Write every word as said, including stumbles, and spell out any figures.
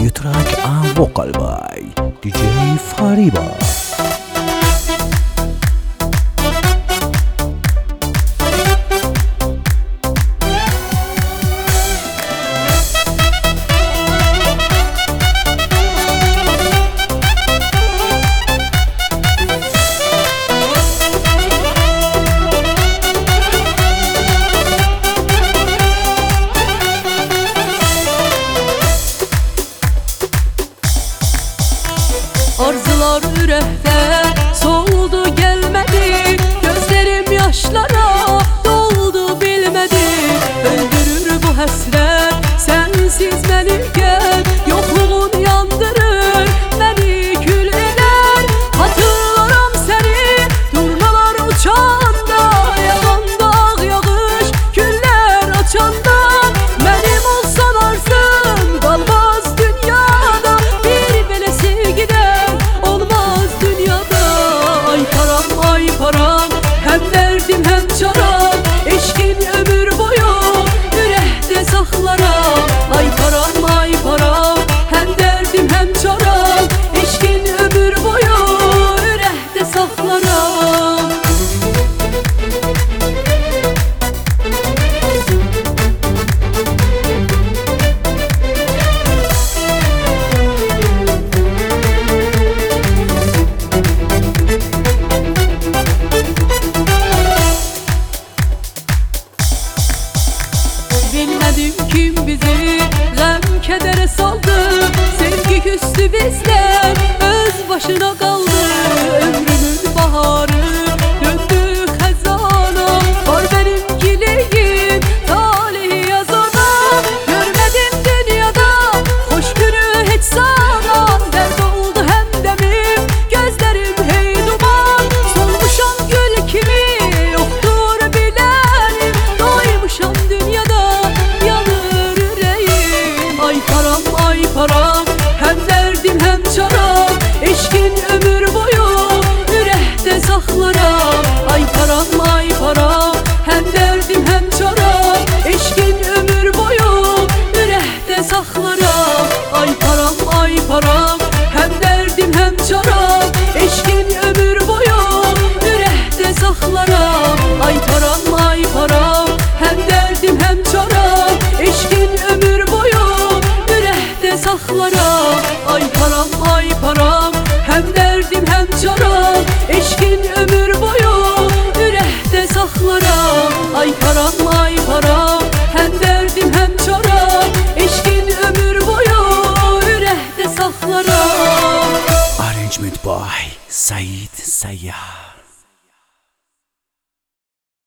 the track and vocal by D J Fariba. Arzular ürəkdə soldu gəlmədi, gözlərim yaşlara doldu bilmədi. Öldürür bu həsrət sənsiz məni gəl, yoxluğun yandırır məni kül edər. Hatırlaram səni durnalar uçanda, yağanda ağ yağış güllər açanda. Mənim olsan arzum qalmaz dünyada, bir belə sevgidən hem derdim hem çaram, eşkin ömür boyu yürekte saklaram. Ay param ay param, hem derdim hem çaram, eşkin ömür boyu yürekte saklaram. Bilmədim kim bizi qəm kədərə saldı, sevgi küstü bizdən öz başına qaldı. Ömrümün baharı döndü xəzana, var benim gileyim talihi yazana. Görmədim dünyada xoş günü heç zaman, dərd oldu həmdəmim gözlərim hey duman. Solmuşam gül kimi yoxdur bilərim, doymuşam dünyada param, hem derdim hem çaram, eşkin ömür boyu yürekte saklaram. Ay param ay param, hem derdim hem çaram, eşkin ömür boyu yürekte saklaram. Ay param ay param, hem derdim hem çaram, eşkin ömür boyu yürekte saklaram. Ay param ay param, hem derdim hem çaram, eşkin ömür boyu saklaram. Ay param ay param, hem derdim hem çaram, eşkin ömür boyu yürekte saklaram. Ay param ay param, hem derdim hem çaram, eşkin ömür boyu yürekte saklaram. Arrangement by Said Sayyah.